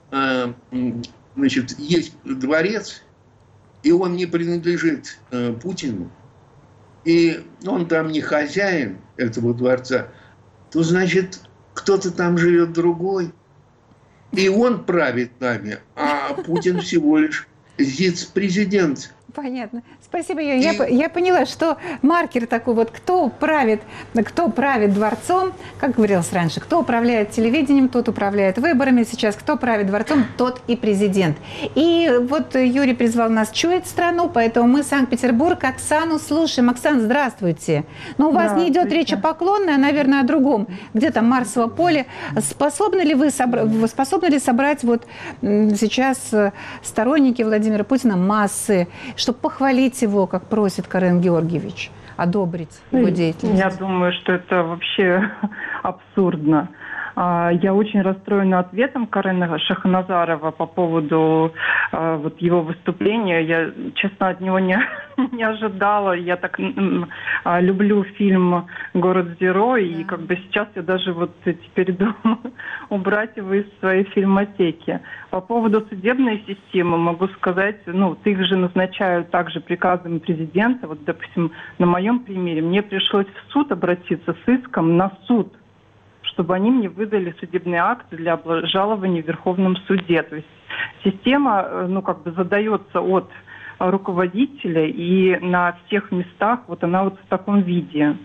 значит, есть дворец, и он не принадлежит Путину, и он там не хозяин этого дворца, то значит кто-то там живет другой, и он правит нами, а Путин всего лишь вице-президент. Понятно. Спасибо, Юрий. Я поняла, что маркер такой вот, кто правит дворцом, как говорилось раньше, кто управляет телевидением, тот управляет выборами. Сейчас кто правит дворцом, тот и президент. И вот Юрий призвал нас чуять страну, поэтому мы Санкт-Петербург. Оксану слушаем. Оксана, здравствуйте. Но у вас не идет речь о поклонной, а, наверное, о другом. Где там Марсово поле. Способны ли собрать вот сейчас сторонники Владимира Путина массы, чтобы похвалить его, как просит Карен Георгиевич, одобрить его деятельность? Я думаю, что это вообще абсурдно. Я очень расстроена ответом Карена Шахназарова по поводу вот его выступления. Я, честно, от него не ожидала. Я так люблю фильм «Город-герой», и как бы сейчас я даже вот теперь думаю убрать его из своей фильмотеки. По поводу судебной системы могу сказать, их же назначают также приказами президента. Вот, допустим, на моем примере мне пришлось в суд обратиться с иском на суд, чтобы они мне выдали судебный акт для обжалования в Верховном суде. То есть система, задается от руководителя, и на всех местах вот она вот в таком виде.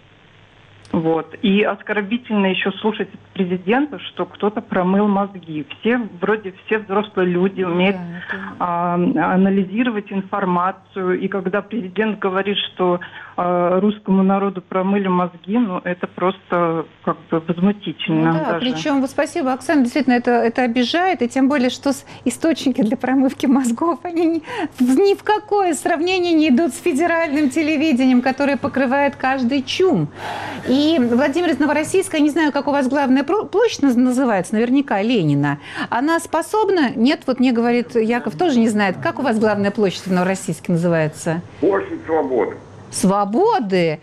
Вот. И оскорбительно еще слушать от президента, что кто-то промыл мозги. Вроде все взрослые люди умеют анализировать информацию. И когда президент говорит, что русскому народу промыли мозги, это просто как бы возмутительно. Причем, спасибо, Оксана, действительно, это обижает. И тем более, что источники для промывки мозгов, они ни в какое сравнение не идут с федеральным телевидением, которое покрывает каждый чум. И Владимир из Новороссийска, я не знаю, как у вас главная площадь называется, наверняка Ленина. Она способна? Нет, вот мне говорит Яков, тоже не знает. Как у вас главная площадь в Новороссийске называется? Площадь Свободы. Свободы?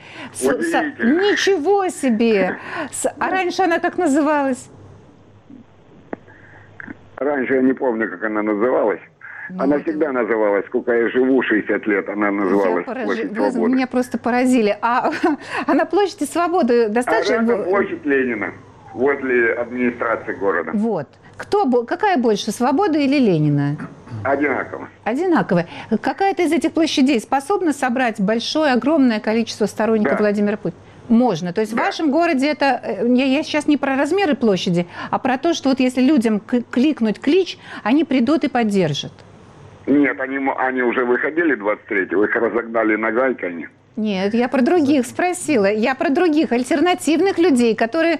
Ничего себе! А раньше она как называлась? Раньше я не помню, как она называлась. Она всегда называлась, сколько я живу, 60 лет, она называлась Площадь Свободы. Вы меня просто поразили. А на Площади Свободы достаточно... А площадь Ленина, возле администрации города. Вот. Какая больше, Свобода или Ленина? Одинаково. Одинаково. Какая-то из этих площадей способна собрать большое, огромное количество сторонников Владимира Путина? Можно. То есть в вашем городе это... Я сейчас не про размеры площади, а про то, что вот если людям кликнуть клич, они придут и поддержат. Нет, они уже выходили 23-го, их разогнали нагайками. Нет, я про других спросила. Я про других альтернативных людей, которые...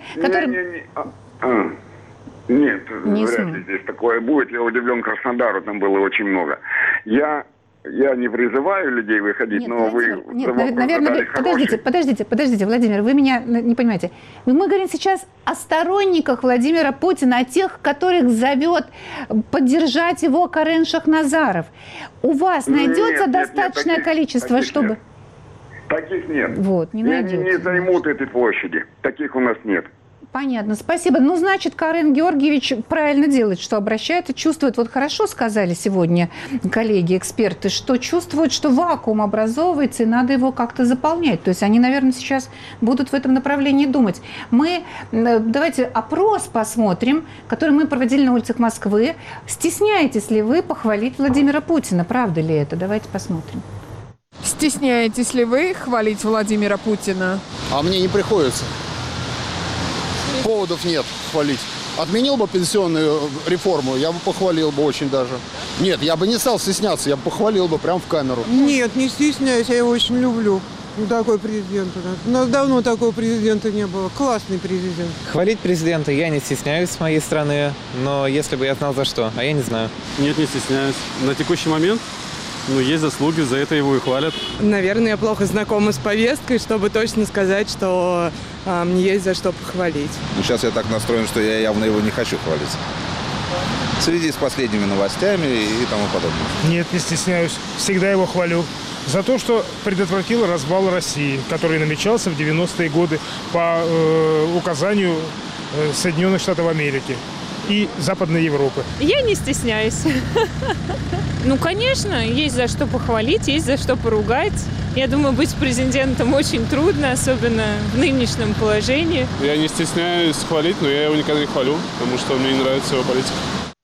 Нет, вряд ли здесь такое будет. Я удивлен Краснодару, там было очень много. Я не призываю людей выходить, нет, но Владимир, вы... Нет, наверное, подождите, Владимир, вы меня не понимаете. Мы говорим сейчас о сторонниках Владимира Путина, о тех, которых зовет поддержать его Карен Шахназаров. У вас найдется достаточное количество, чтобы... Нет. Таких нет. Вот, не найдется. Они не займут этой площади. Таких у нас нет. Понятно, спасибо. Ну, значит, Карен Георгиевич правильно делает, что обращается, чувствует, вот хорошо сказали сегодня коллеги, эксперты, что чувствуют, что вакуум образовывается, и надо его как-то заполнять. То есть они, наверное, сейчас будут в этом направлении думать. Давайте опрос посмотрим, который мы проводили на улицах Москвы. Стесняетесь ли вы похвалить Владимира Путина? Правда ли это? Давайте посмотрим. Стесняетесь ли вы хвалить Владимира Путина? А мне не приходится. Поводов нет хвалить. Отменил бы пенсионную реформу, я бы похвалил бы очень даже. Нет, я бы не стал стесняться, я бы похвалил бы прямо в камеру. Нет, не стесняюсь, я его очень люблю. Такой президент у нас. У нас давно такого президента не было. Классный президент. Хвалить президента я не стесняюсь с моей стороны, но если бы я знал за что, а я не знаю. Нет, не стесняюсь. На текущий момент есть заслуги, за это его и хвалят. Наверное, я плохо знакома с повесткой, чтобы точно сказать, что мне есть за что похвалить. Сейчас я так настроен, что я явно его не хочу хвалить. В связи с последними новостями и тому подобное. Нет, не стесняюсь. Всегда его хвалю. За то, что предотвратил развал России, который намечался в 90-е годы по указанию Соединенных Штатов Америки и Западной Европы. Я не стесняюсь. Ну, конечно, есть за что похвалить, есть за что поругать. Я думаю, быть президентом очень трудно, особенно в нынешнем положении. Я не стесняюсь хвалить, но я его никогда не хвалю, потому что мне не нравится его политика.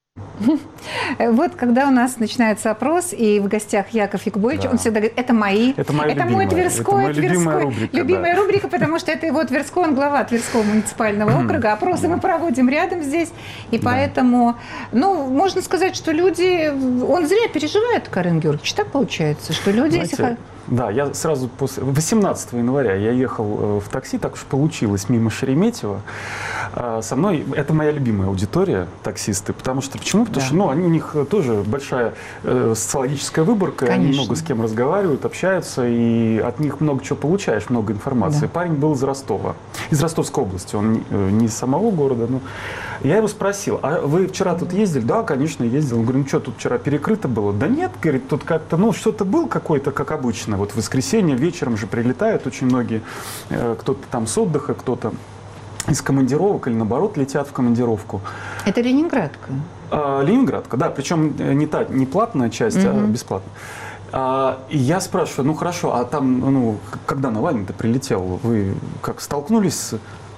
Вот когда у нас начинается опрос, и в гостях Яков Якубович, он всегда говорит, это мои, это мой Тверской, любимая рубрика, потому что это его Тверской, он глава Тверского муниципального округа, опросы мы проводим рядом здесь, и поэтому, можно сказать, что люди, он зря переживает, Карен Георгиевич, так получается, что люди... Знаете, да, я сразу после 18 января я ехал в такси, так уж получилось, мимо Шереметьево. Со мной, это моя любимая аудитория, таксисты, потому что, почему? Потому что, у них тоже большая социологическая выборка, они много с кем разговаривают, общаются, и от них много чего получаешь, много информации. Да. Парень был из Ростова, из Ростовской области, он не из самого города, но... Я его спросил, а вы вчера тут ездили? Да, конечно, ездил. Он говорит, что тут вчера перекрыто было? Да нет, говорит, тут как-то, что-то был какой-то, как обычно. Вот в воскресенье вечером же прилетают очень многие, кто-то там с отдыха, кто-то из командировок или наоборот летят в командировку. Это Ленинградка? Ленинградка, да, причем не платная часть, а бесплатная. И я спрашиваю, хорошо, а там, когда Навальный-то прилетел, вы как столкнулись с...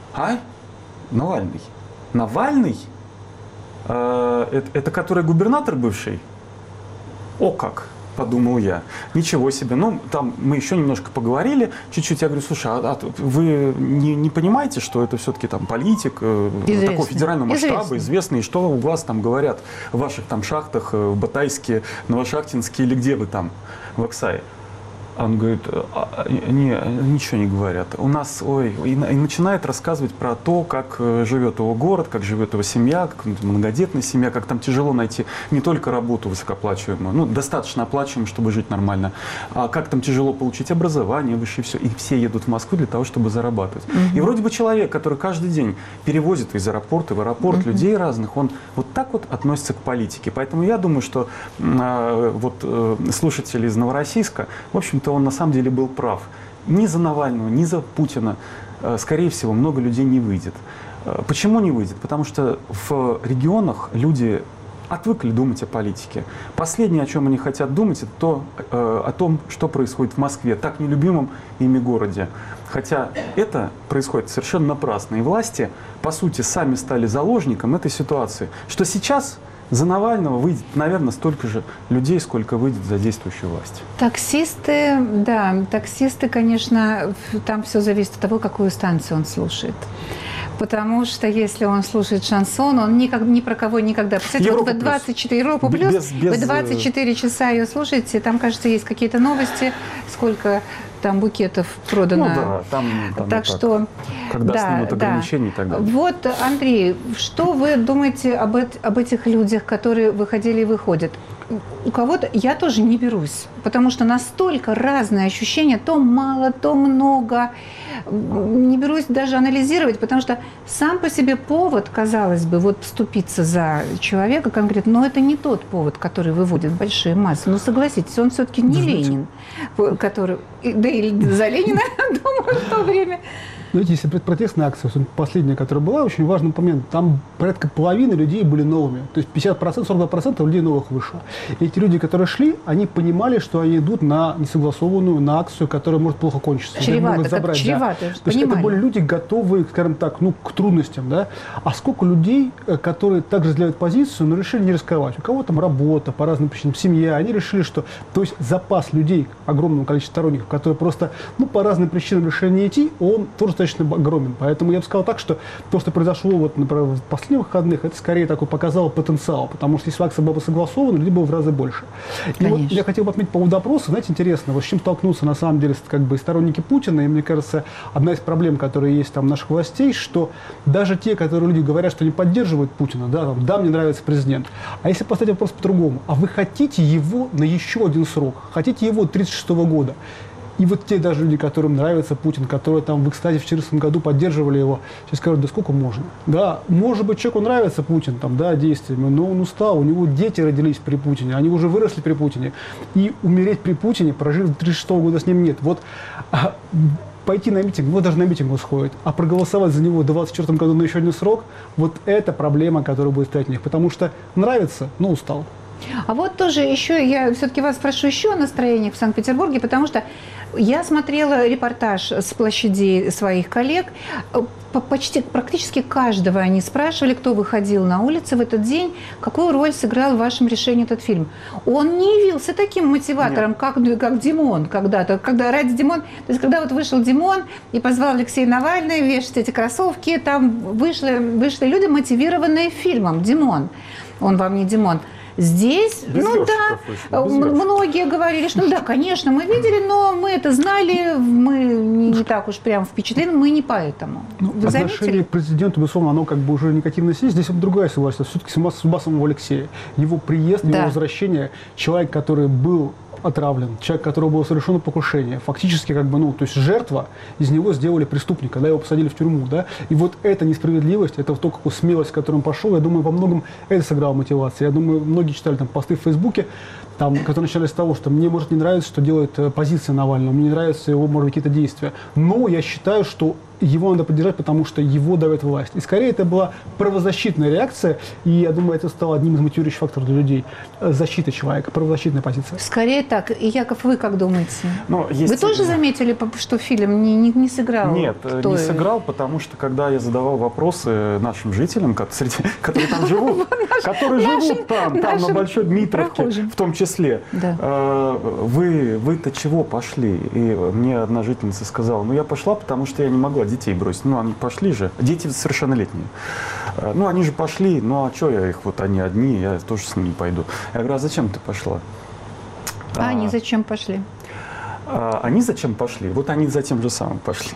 Навальный? Это который губернатор бывший? О как, подумал я. Ничего себе. Там мы еще немножко поговорили, чуть-чуть. Я говорю, слушай, а вы не понимаете, что это все-таки там политик такого федерального масштаба, известный, и что у вас там говорят в ваших там шахтах, в Батайске, Новошахтинске или где вы там, в Аксае? Он говорит, ничего не говорят. У нас, и начинает рассказывать про то, как живет его город, как живет его семья, как многодетная семья, как там тяжело найти не только работу высокооплачиваемую, достаточно оплачиваемую, чтобы жить нормально, а как там тяжело получить образование, высшее все. И все едут в Москву для того, чтобы зарабатывать. И вроде бы человек, который каждый день перевозит из аэропорта в аэропорт людей разных, он вот так вот относится к политике. Поэтому я думаю, что слушатели из Новороссийска, в общем-то, он на самом деле был прав. Ни за Навального, ни за Путина, скорее всего, много людей не выйдет. Почему не выйдет? Потому что в регионах люди отвыкли думать о политике. Последнее, о чем они хотят думать, это о том, что происходит в Москве, так нелюбимом ими городе. Хотя это происходит совершенно напрасно. И власти, по сути, сами стали заложником этой ситуации. Что сейчас За Навального выйдет, наверное, столько же людей, сколько выйдет за действующую власть. Таксисты, да, таксисты, конечно, там все зависит от того, какую станцию он слушает. Потому что если он слушает шансон, он ни про кого никогда... Представляете, вот вы 24 Европа плюс, вы 24 часа ее слушаете, там, кажется, есть какие-то новости, сколько там букетов продано. Ну да, там так что, когда снимут ограничения и так далее. Вот, Андрей, что вы думаете об этих людях, которые выходили и выходят? У кого-то я тоже не берусь, потому что настолько разные ощущения, то мало, то много. Не берусь даже анализировать, потому что сам по себе повод, казалось бы, вот вступиться за человека конкретно, но это не тот повод, который выводит большие массы. Но согласитесь, он все-таки не Ленин, который... Да и за Ленина, думаю, в то время... Знаете, если протестная акция, последняя, которая была, очень важный момент, там порядка половины людей были новыми. То есть 50%, 42% людей новых вышло. И эти люди, которые шли, они понимали, что они идут на несогласованную, на акцию, которая может плохо кончиться. Чревато, как чревато, да. То есть это были люди, готовые, скажем так, к трудностям. Да? А сколько людей, которые также разделяют позицию, но решили не рисковать. У кого там работа, по разным причинам, семья. Они решили, что... То есть запас людей, огромного количества сторонников, которые просто по разным причинам решили не идти, он тоже достаточно огромен. Поэтому я бы сказал так, что то, что произошло вот, например, в последних выходных, это скорее такой показало потенциал, потому что если акция была бы согласована, людей было в разы больше. И вот я хотел бы отметить по поводу опроса, знаете, интересно, вот с чем столкнутся на самом деле как бы сторонники Путина, и мне кажется, одна из проблем, которые есть там наших властей, что даже те, которые люди говорят, что не поддерживают Путина, да, мне нравится президент, а если поставить вопрос по-другому, а вы хотите его на еще один срок, хотите его 1936 года? И вот те даже люди, которым нравится Путин, которые там в экстазе в 2014 году поддерживали его, сейчас скажут, да сколько можно? Да, может быть, человеку нравится Путин, там, да, действиями, но он устал, у него дети родились при Путине, они уже выросли при Путине. И умереть при Путине, прожив до 1936 года с ним нет. Вот пойти на митинг, вот даже на митинг он сходит, а проголосовать за него в 2024 году на еще один срок, вот это проблема, которая будет стоять у них. Потому что нравится, но устал. А вот тоже еще, я все-таки вас спрошу еще о настроениях в Санкт-Петербурге, потому что я смотрела репортаж с площадей своих коллег. Практически каждого они спрашивали, кто выходил на улицы в этот день, какую роль сыграл в вашем решении этот фильм. Он не явился таким мотиватором, как Димон когда-то. Когда ради Димон, то есть когда вот вышел Димон и позвал Алексея Навального вешать эти кроссовки, там вышли люди, мотивированные фильмом «Димон». Он вам не Димон. Здесь, многие говорили, что да, конечно, мы видели, но мы это знали, мы не так уж прям впечатлены, мы не поэтому. Отношение к президенту, безусловно, оно как бы уже негативно сидит. Здесь другая ситуация. Все-таки судьба самого Алексея. Его приезд, его возвращение, человек, который был отравлен, человек, у которого было совершено покушение, фактически как бы, то есть жертва, из него сделали преступника, да, его посадили в тюрьму, да, и вот эта несправедливость, это то, какую смелость, с которой он пошел, я думаю, во многом это сыграло мотивацию. Я думаю, многие читали там посты в Фейсбуке, там, которые начинались с того, что мне, может, не нравится, что делает позиция Навального, мне не нравятся его, может, какие-то действия, но я считаю, что его надо поддержать, потому что его давит власть. И скорее это была правозащитная реакция, и я думаю, это стало одним из мотивирующих факторов для людей. Защита человека, правозащитная позиция. Скорее так. И, Яков, вы как думаете? Вы тоже заметили, что фильм не сыграл? Нет, не сыграл, потому что когда я задавал вопросы нашим жителям, которые там живут, которые живут там на Большой Дмитровке, в том числе, вы-то чего пошли? И мне одна жительница сказала, я пошла, потому что я не могла детей бросить. Они пошли же. Дети совершеннолетние. Они же пошли. А что я их, они одни, я тоже с ними пойду. Я говорю, а зачем ты пошла? А они зачем пошли? Они зачем пошли? Вот они за тем же самым пошли.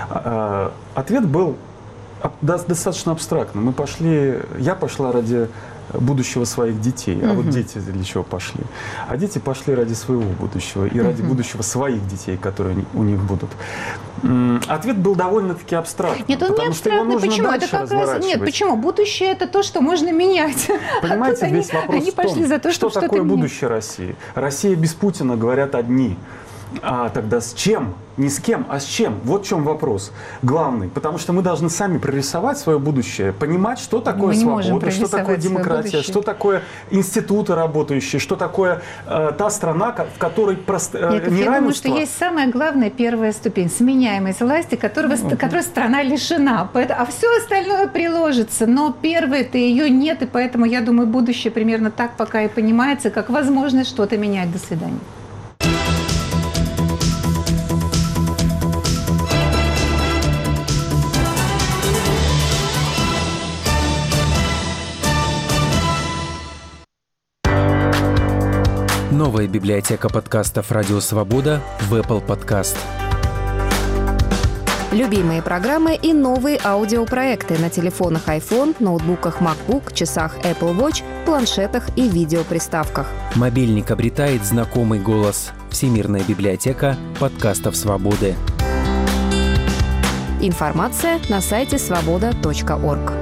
Ответ был достаточно абстрактным. Я пошла ради будущего своих детей. А вот дети для чего пошли? А дети пошли ради своего будущего и ради будущего своих детей, которые у них будут. Ответ был довольно-таки абстрактный. Нет, он не абстрактный. Почему? Это как раз... Нет, почему? Будущее – это то, что можно менять. Понимаете, весь вопрос они в том, пошли за то, что такое будущее России. Россия без Путина, говорят одни. А тогда с чем? Не с кем, а с чем? Вот в чем вопрос главный. Потому что мы должны сами прорисовать свое будущее, понимать, что такое свобода, что такое демократия, что такое институты работающие, что такое та страна, в которой неравенство. Я думаю, что есть самая главная первая ступень – сменяемость власти, которой страна лишена. А все остальное приложится. Но первой-то ее нет, и поэтому, я думаю, будущее примерно так пока и понимается, как возможность что-то менять. До свидания. Новая библиотека подкастов «Радио Свобода» в Apple Podcast. Любимые программы и новые аудиопроекты на телефонах iPhone, ноутбуках MacBook, часах Apple Watch, планшетах и видеоприставках. Мобильник обретает знакомый голос. Всемирная библиотека подкастов «Свободы». Информация на сайте svoboda.org.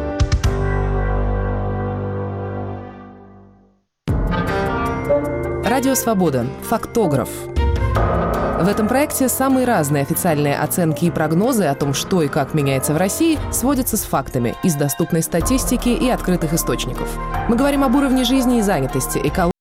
Радио «Свобода». Фактограф. В этом проекте самые разные официальные оценки и прогнозы о том, что и как меняется в России, сводятся с фактами из доступной статистики и открытых источников. Мы говорим об уровне жизни и занятости, экологии,